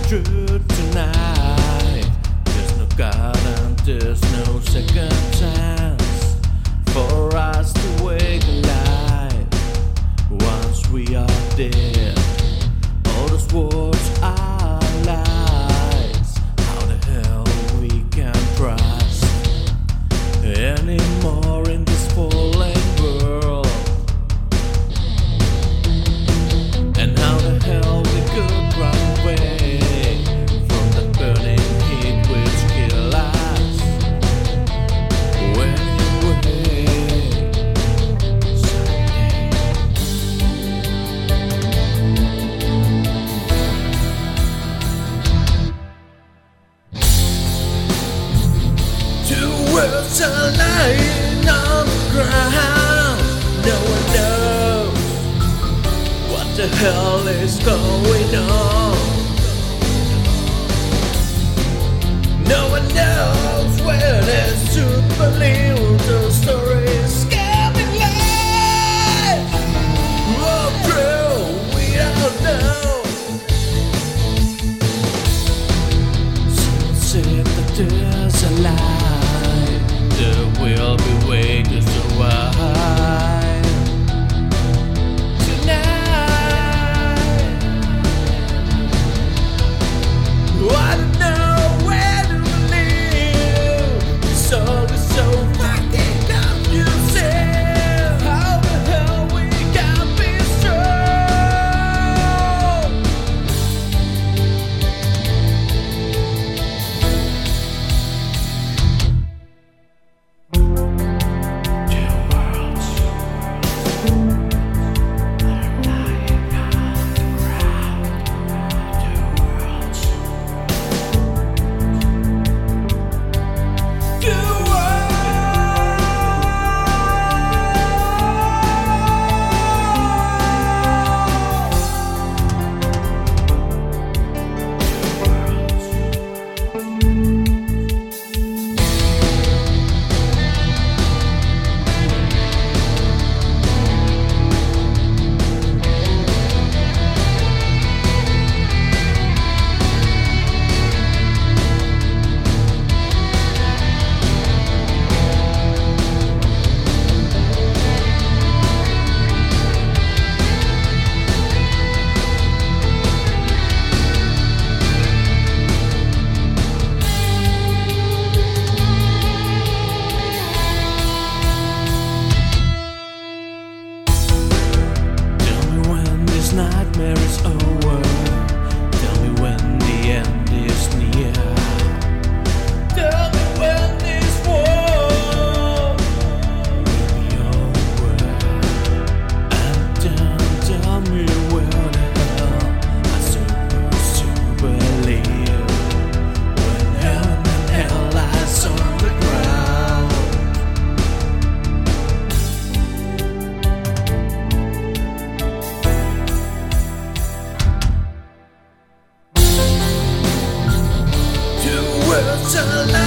truth tonight. There's no God and there's no second chance for us to wake alive. Once we are dead, all those words are lies. How the hell we can trust anymore in this fallen world? And how the hell we could run away from that burning heat which kills us? Anyway, someday. Two worlds are lying on the ground. No one knows what the hell is going on. No one knows where there's to believe the stories coming live. Oh, true, we don't know. Some say that there's a lie. There will be way to survive. I don't know where to believe. This all is so fucking confusing. How the hell we can be Two worlds are lying on the ground. Two worlds. Nightmare is over. Tell me when the end is near. Tell me when this war will be over. And then tell me where the hell I'm supposed to believe when heaven and hell lies on the ground. Worlds are